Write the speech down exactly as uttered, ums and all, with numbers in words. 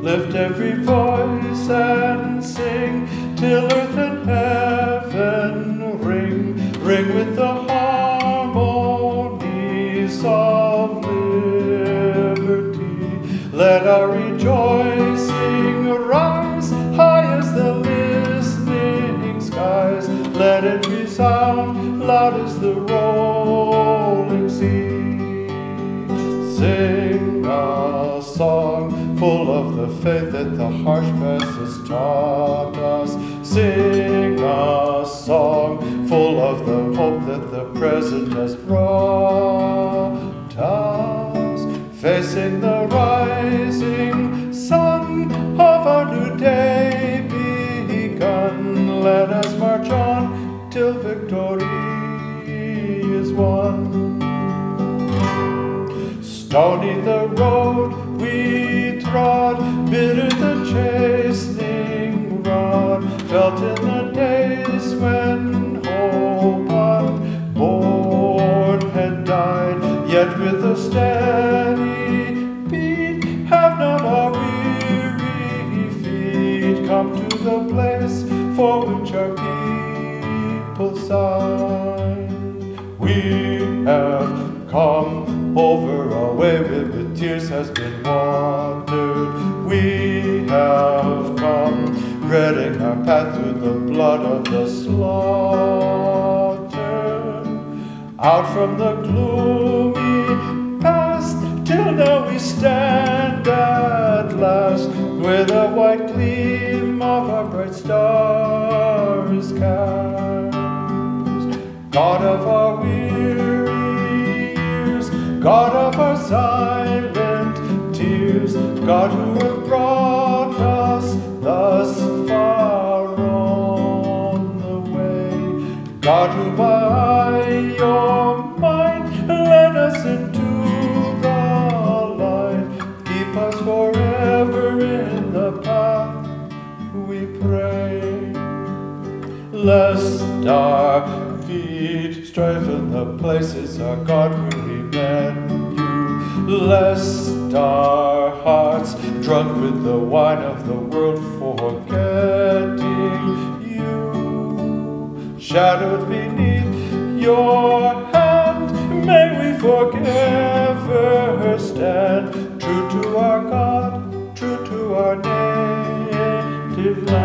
Lift every voice and sing, till earth and heaven ring, ring with the harmonies of liberty. Let our rejoicing rise high as the listening skies. Let it resound loud as the rolling sea. Sing a song full of the faith that the harsh past has taught us. Sing a song full of the hope that the present has brought us. Facing the rising sun of our new day begun, let us march on till victory is won. Stony the road we trod, bitter the chastening rod, felt in the days when hope unborn had died. Yet with a steady beat have not our weary feet come to the place for which our people sighed. We have come over a way where with tears has been watered. We have come, treading our path through the blood of the slaughtered. Out from the gloomy past, till now we stand at last, where the white gleam of our bright star is cast. God of our weary, God of our silent tears, God who have brought us thus far on the way, God who by your might led us into the light, keep us forever in the path we pray. Lest our feet strive in the places our God will met you, lest our hearts, drunk with the wine of the world, forgetting you, shadowed beneath your hand, may we forever stand, true to our God, true to our native land.